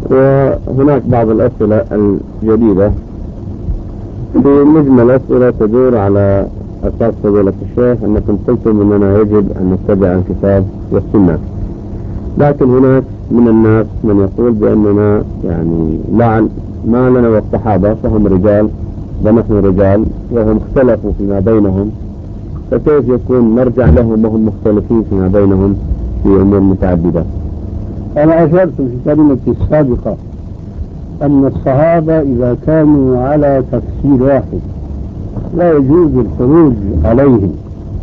وهناك بعض الأسئلة الجديدة في مجمل أسئلة تدور على أساس فضيلة الشيخ أنكم قلتم أننا يجب أن نتبع الكتاب والسنة، لكن هناك من الناس من يقول بأننا يعني ما لنا والصحابة فهم رجال ونحن رجال وهم اختلفوا فيما بينهم، فكيف يكون نرجع لهم وهم مختلفين فيما بينهم في أمور متعددة؟ أنا أشرت في كلمتي السابقة أن الصحابة إذا كانوا على تفسير واحد لا يجوز الخروج عليهم.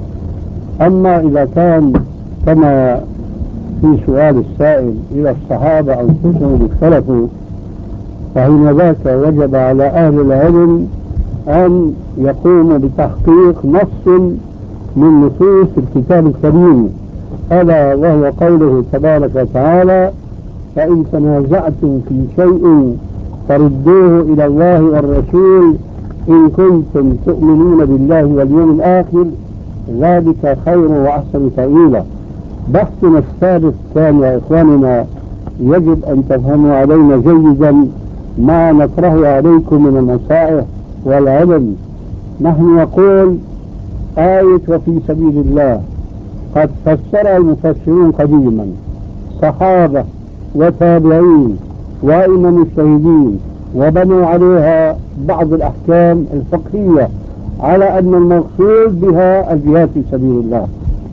أما إذا كان كما في سؤال السائل إلى الصحابة أنفسهم اختلفوا، فحين ذاك وجب على أهل العلم أن يقوموا بتحقيق نص من نصوص الكتاب الكريم، هذا وهو قوله تبارك وتعالى: فإن تنازعتم في شيء فردوه إلى الله والرسول إن كنتم تؤمنون بالله واليوم الآخر ذلك خير وأحسن تأويلا. بحثنا الثالث كان يا إخواننا يجب أن تفهموا علينا جيدا ما نطرحه عليكم من النصائح والعلم. نحن نقول آية وفي سبيل الله قد فسرها المفسرون قديما، صحابة وتابعين وأئمة مجتهدين، وبنوا عليها بعض الأحكام الفقهية على أن المقصود بها الجهاد في سبيل الله.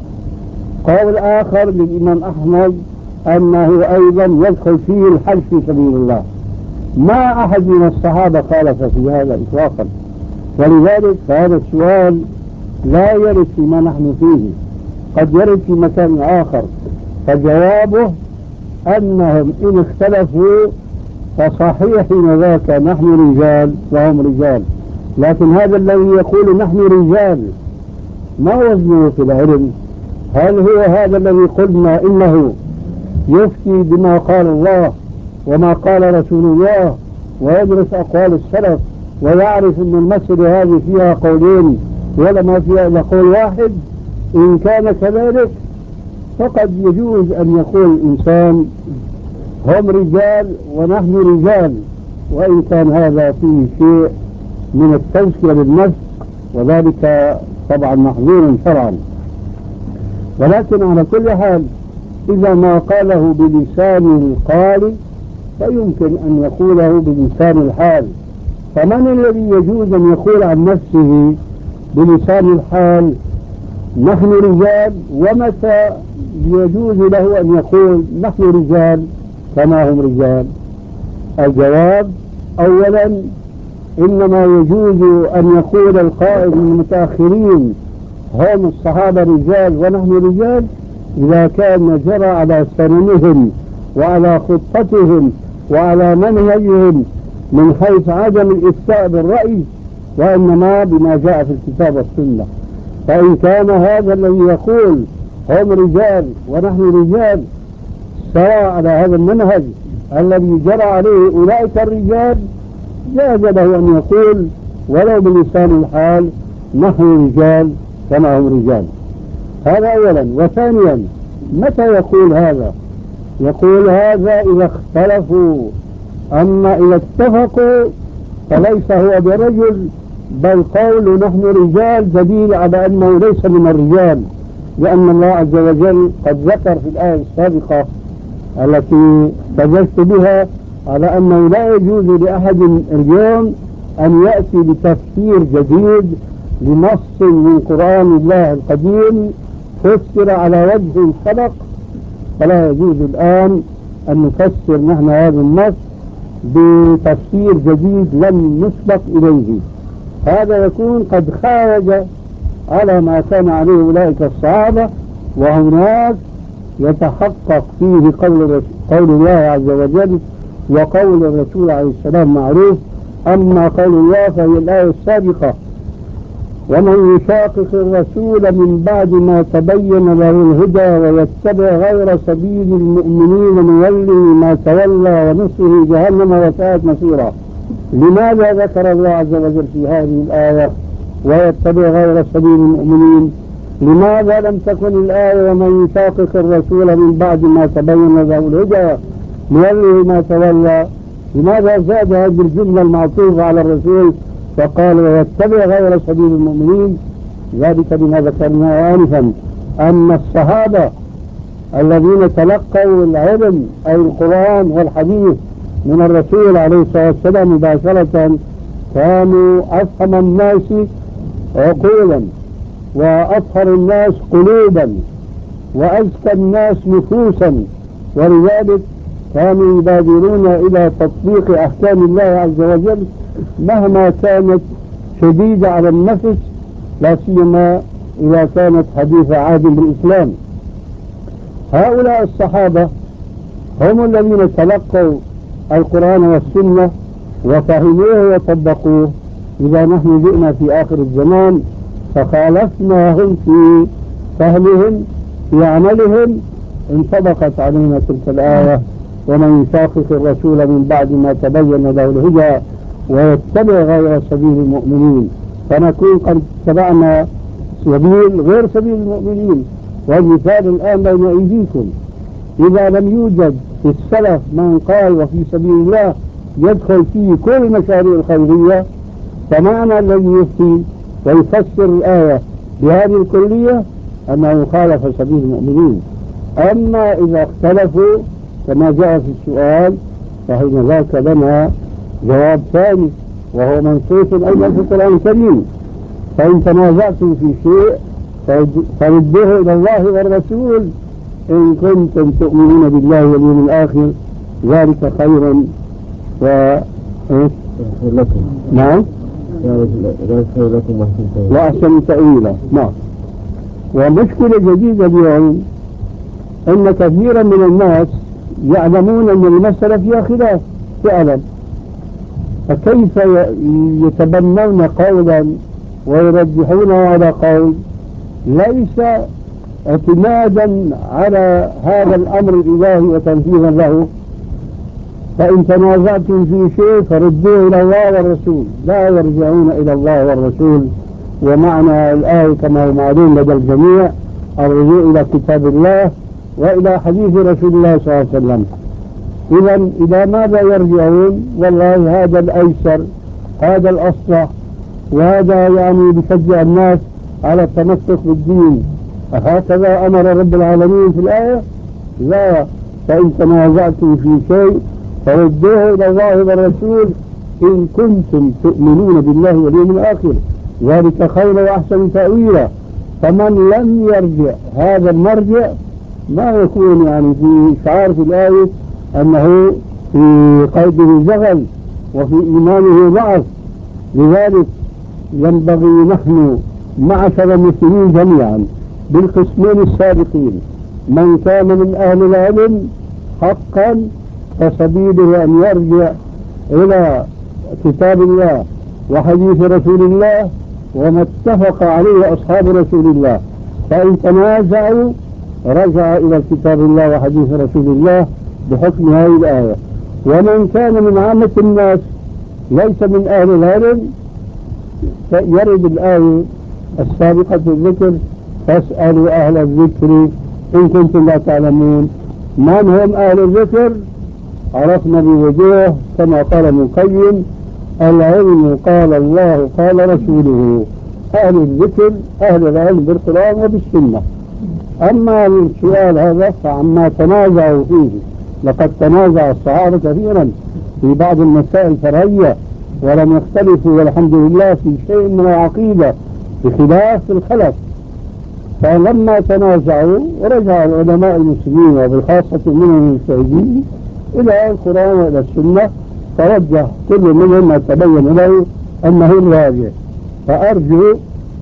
قول آخر للإمام أحمد أنه أيضا يدخل فيه الحج في سبيل الله. ما أحد من الصحابة خالف في هذا إطلاقا، ولذلك فهذا السؤال لا يرد فيما نحن فيه، قد يرد في مكان آخر. فجوابه أنهم إن اختلفوا فصحيح ذاك نحن رجال وهم رجال، لكن هذا الذي يقول نحن رجال ما وزنه في العلم؟ هل هو هذا الذي قلنا إنه يفتي بما قال الله وما قال رسول الله ويدرس أقوال السلف ويعرف أن المسألة هذه فيها قولين ولا ما فيها إلا قول واحد؟ إن كان كذلك فقد يجوز أن يقول الإنسان هم رجال ونحن رجال، وإن كان هذا فيه شيء من التزكية بالنفس وذلك طبعا محظور شرعا. ولكن على كل حال إذا ما قاله بلسان القال فيمكن أن يقوله بلسان الحال. فمن الذي يجوز أن يقول عن نفسه بلسان الحال نحن رجال، ومتى يجوز له أن يقول نحن رجال كما هم رجال؟ الجواب: أولا إنما يجوز أن يقول القائل من المتأخرين هم الصحابة رجال ونحن رجال إذا كان جرى على سننهم وعلى خطتهم وعلى منهجهم من حيث عدم الإفتاء بالرأي، وإنما بما جاء في الكتاب والسنة. فإن كان هذا الذي يقول هم رجال ونحن رجال سواء على هذا المنهج الذي جرى عليه أولئك الرجال، جاز له أن يقول ولو بلسان الحال نحن رجال كما هم رجال. هذا أولا. وثانيا متى يقول هذا؟ يقول هذا إذا اختلفوا، أما إذا اتفقوا فليس هو برجل، بل قول نحن رجال دليل على أنه ليس من الرجال، لأن الله عز وجل قد ذكر في الآية السابقة التي سجلت بها على أنه لا يجوز لأحد اليوم أن يأتي بتفسير جديد لنص من قرآن الله القديم فسر على وجه سبق، فلا يجوز الآن أن نفسر نحن هذا النص بتفسير جديد لم نسبق إليه. هذا يكون قد خارج على ما كان عليه أولئك الصحابة، وهناك يتحقق فيه قول الله عز وجل وقول الرسول عليه السلام معروف. أما قول الله فهي الآية السابقة: ومن يشاقق الرسول من بعد ما تبين له الهدى ويتبع غير سبيل المؤمنين نوله ما تولى ونصره جهنم وساءت مصيرا. لماذا ذكر الله عز وجل في هذه الآية ويتبع غير سبيل المؤمنين؟ لماذا لم تكن الآية ومن يشاقق الرسول من بعد ما تبين له الهدى نوله ما تولى. لماذا زاد هذه الجملة المعطوفة على الرسول فقال ويتبع غير سبيل المؤمنين؟ ذلك بما ذكرناه آنفا أن الصحابة الذين تلقوا العلم أي القرآن والحديث من الرسول عليه الصلاة والسلام مباشرة كانوا أفهم الناس عقولا وأطهر الناس قلوبا وأزكى الناس نفوسا، ولذلك كانوا يبادرون إلى تطبيق أحكام الله عز وجل مهما كانت شديدة على النفس، لا سيما إذا كانت حديث عهد بالإسلام. هؤلاء الصحابة هم الذين تلقوا القرآن والسنة وفهموه وطبقوه. إذا نحن جئنا في آخر الزمان فخالفناهم في فهمهم في عملهم، انطبقت علينا تلك الآية ومن يشاقق الرسول من بعد ما تبين له الهدى ويتبع غير سبيل المؤمنين، فنكون قد اتبعنا سبيل غير سبيل المؤمنين. والمثال الآن بين أيديكم، إذا لم يوجد في السلف من قال وفي سبيل الله يدخل فيه كل المشاريع الخيرية، فمعنى الذي يفتي ويفسر الآية بهذه الكلية أنه خالف سبيل المؤمنين. أما إذا اختلفوا كما جاء في السؤال فحين ذاك لنا جواب ثاني وهو منصوص أيضا في القرآن الكريم. فإن تنازعتم في شيء فردوه إلى الله والرسول إن كنتم تؤمنون بالله واليوم الآخر، ذلك خير لكم. نعم ذلك خير لكم وأحسن تأويلا. نعم. ومشكلة جديدة اليوم أن كثيرا من الناس يعلمون أن المسألة فيها خلاف فعلا، فكيف يتبنون قولا ويرجحونه على قول ليس اعتمادا على هذا الأمر الإلهي وتنفيذا له. فإن تنازعتم في شيء فردوه إلى الله والرسول، لا يرجعون إلى الله والرسول. ومعنى الآية كما هو معلوم لدى الجميع الرجوع إلى كتاب الله وإلى حديث رسول الله صلى الله عليه وسلم. إذا إلى ماذا يرجعون؟ والله هذا الأيسر، هذا الأصلح، وهذا يعني بيشجع الناس على التمسك بالدين. هكذا أمر رب العالمين في الآية؟ لا. فإن تنازعتم في شيء فردوه إلى الله والرسول إن كنتم تؤمنون بالله واليوم الآخر، ذلك خير وأحسن تأويلا. فمن لم يرجع هذا المرجع ما يكون يعني في شعار في الآية أنه في قلبه زغل وفي إيمانه ضعف. لذلك ينبغي نحن معشر المسلمين جميعا بالقسمين السابقين، من كان من أهل العلم حقا فسبيله أن يرجع إلى كتاب الله وحديث رسول الله وما اتفق عليه أصحاب رسول الله. فإن تنازعوا رجع إلى كتاب الله وحديث رسول الله بحكم هذه الآية. ومن كان من عامة الناس ليس من أهل العلم يرد الآية السابقة الذكر فاسألوا أهل الذكر إن كنتم لا تعلمون. من هم أهل الذكر؟ عرفنا بوجوه كما قال ابن القيم العلم قال الله قال رسوله. أهل الذكر أهل العلم بالقرآن وبالسنة. أما السؤال هذا فعما تنازعوا فيه، لقد تنازع الصحابة كثيرا في بعض المسائل الفرعية ولم يختلفوا والحمد لله في شيء من العقيدة بخلاف الخلف. فلما تنازعوا رجع العلماء المسلمين وبالخاصة منهم المجتهدين إلى القرآن وإلى السنة، فرجح كل منهم ما تبين له أنه الراجح. فأرجو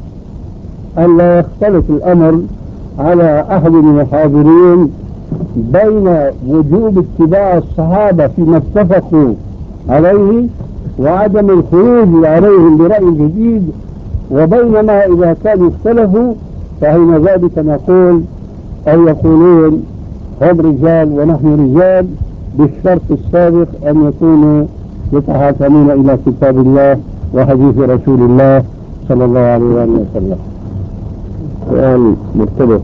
أن لا يختلف الأمر على أحد من الحاضرين بين وجوب اتباع الصحابة فيما اتفقوا عليه وعدم الخروج عليهم برأي جديد، وبينما إذا كانوا اختلفوا فحين ذلك نقول أو يقولون هم رجال ونحن رجال، بالشرط السابق أن يكونوا يتحاكمون إلى كتاب الله وحديث رسول الله صلى الله عليه وسلم. سؤال مرتبط